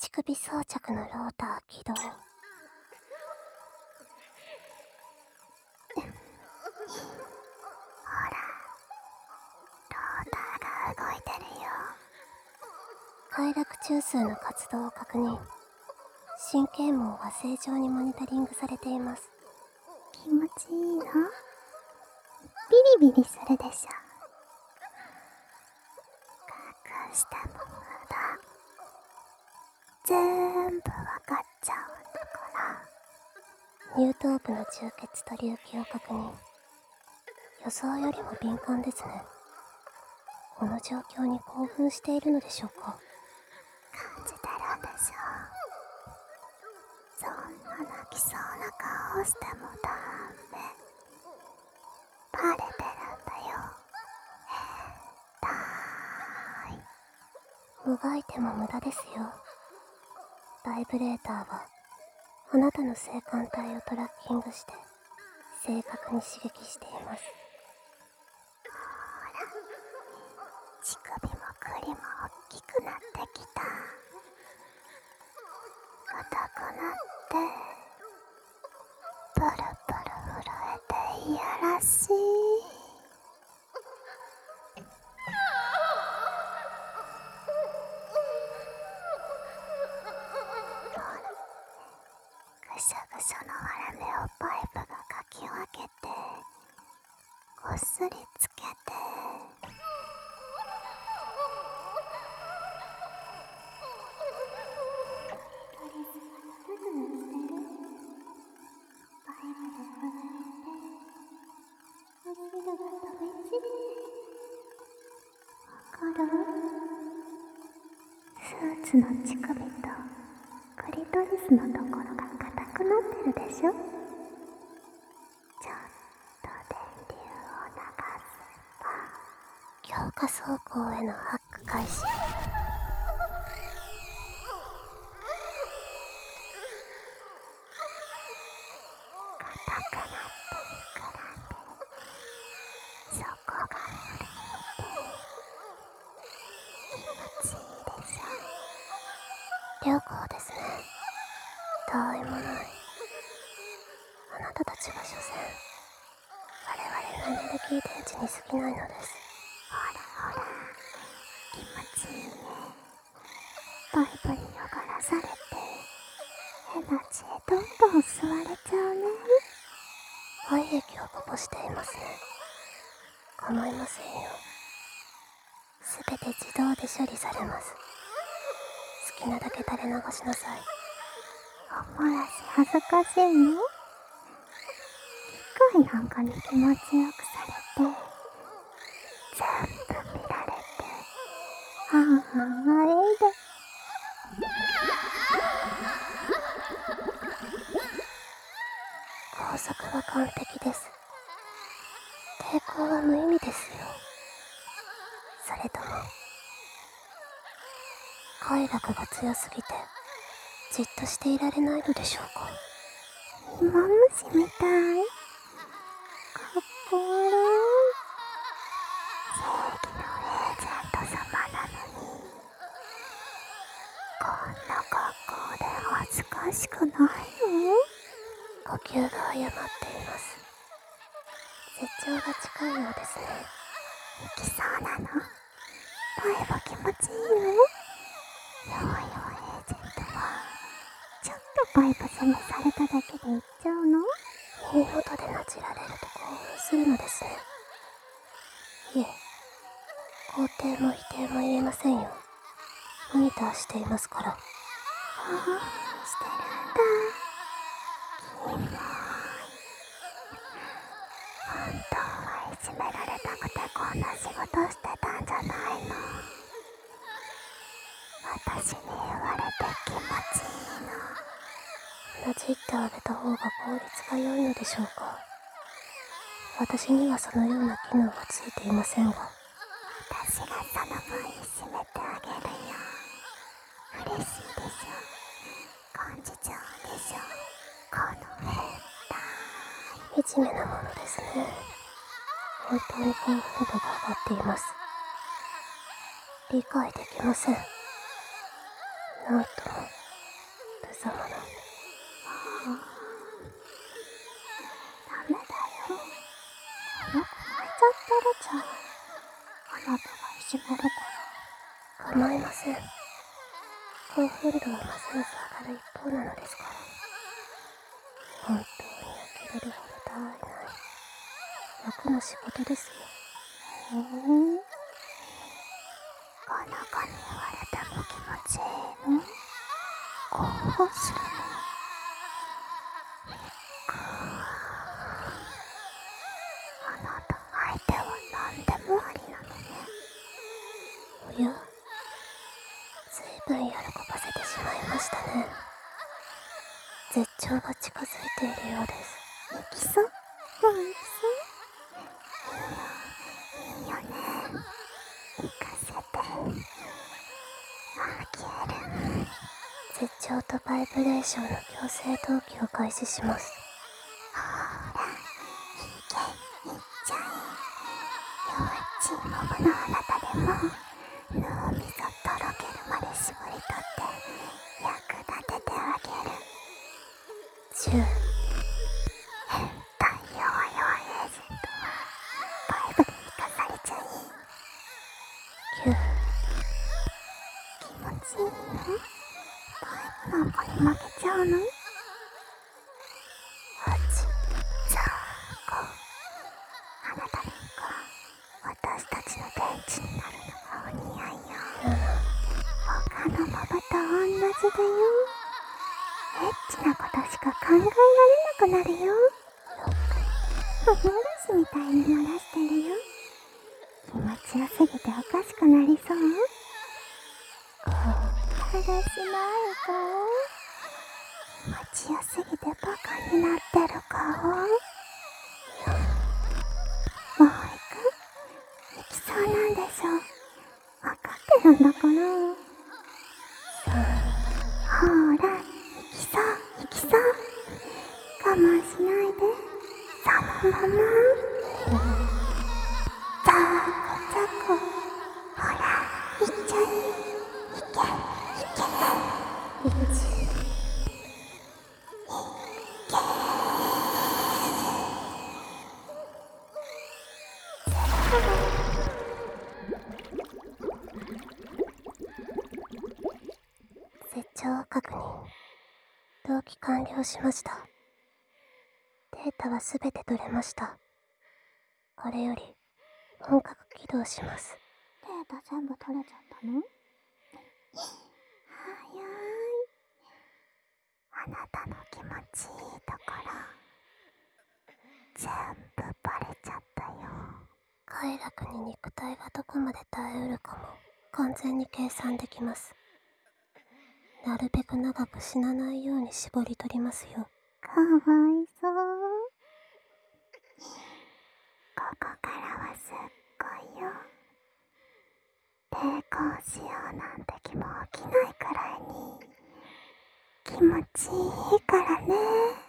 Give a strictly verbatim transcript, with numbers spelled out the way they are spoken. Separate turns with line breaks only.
乳首装着のローター起動。ほら、ローターが動いてるよ。快楽中枢の活動を確認。神経網は正常にモニタリングされています。
気持ちいいの？ビリビリするでしょ。隠しても無駄。全部わかっちゃうんだから。
乳頭部の充血と隆起を確認。予想よりも敏感ですね。この状況に興奮しているのでしょうか。
感じてるんでしょ。そんな泣きそうな顔してもダメ。バレてるんだよ。変態。
もがいても無駄ですよ。バイブレーターはあなたの性感帯をトラッキングして正確に刺激しています。
ほら、乳首も栗も大きくなってきた。硬くなってプルプル震えていやらしい。ほら、ぐしゃぐしゃの割れ目をパイプがかき分けてこっそりつけて。スーツの乳首とクリトリスのところが硬くなってるでしょ。ちょっと電流を流せば。
強化走行へのハック開始。
硬くなって膨らんで、そこが震えて気持ちいいでしょ。
良好ですね。他愛もない。あなたたちは所詮我々のエネルギー電池に過ぎないのです。
ほらほら、気持ちいいね。パイプに汚らされてエナジーどんどん吸われちゃうね。
愛液をこぼしていますね。構いませんよ。すべて自動で処理されます。好きなだけ垂れ流しなさい。
おもらし恥ずかしいの？機械なんかに気持ちよくされて全部見られてああいいで。
工作は完璧です。抵抗は無意味ですよ。それとも快楽が強すぎてじっとしていられないのでしょうか。
芋虫みたい。かっこ悪い。正義のエージェント様なのにこんな格好で恥ずかしくないの？
呼吸が誤っています。絶頂が近いようですね。
行きそうなの？声は気持ちいいの？弱い弱いエージェントはちょっとパイプ攻めされただけで行っちゃうの？
耳元でなじられると興奮するのですね。いえ、肯定も否定も言えませんよ。モニターしていますから。
ああ、してるんだ。キモい。本当はいじめられたくてこんな仕事してたんじゃないの？私に言われて気持ちいいの？
なじってあげた方が効率が良いのでしょうか。私にはそのような機能はついていませんが。
私がその分締めてあげるよ。嬉しいでしょ。感じちゃうでしょ。この変態。
惨めなものですね。本当に興奮度が上がっています。理解できません。なんとも様の。
ダメだよ。あの子泣いちゃってるじゃん。あなたがいじめるから。
構いません。興奮度はますます上がる一方なのですから。本当に呆れるほどたわいない僕の仕事ですよ。
へえ。この子に言われても気持ちいいの？興奮するの？あなた相手は何でもありなのね。
おや、ずいぶん喜ばせてしまいましたね。絶頂が近づいているようです。
行きそう？もう行きそう？いいよ、いいよね。行かせて。あげる。
絶頂とバイブレーションの強制投棄を開始します。
ほら、いけ、いっちゃえ。弱っちいモブのあなたでも脳みそとろけるまで絞り取って役立ててあげる。
じゅう、
変態弱々エージェントはバイブで生かされちゃい。
きゅう、
気持ちいいの？バイブなんかに負けちゃうの？
はち、
じゃあ、ご。あなたなんか私たちの電池になるのがお似合いよ。
なな、
他のモブと同じだよ。エッチなことしか考えられなくなるよ。おもらしみたいに漏らしてるよ。気持ちよすぎておかしくなりそう？
ご、
だらしない顔。気持ちよすぎてバカになってる顔。もう行く？行きそうなんでしょ？わかってるんだから。ほーら、行きそう、行きそう。我慢しないで。そのまま。ザコザコ。ほら、行っちゃえ。行け、行け。
いち、絶頂確認。同期完了しました。データはすべて取れました。これより本格起動します。
データ全部取れちゃったの？早い。あなたの気持ちいいところ全部バレちゃったよ。
快楽に肉体がどこまで耐えうるかも完全に計算できます。なるべく長く死なないように絞り取りますよ。
かわいそう。ここからはすっごいよ。抵抗しようなんて気も起きないくらいに気持ちいいからね。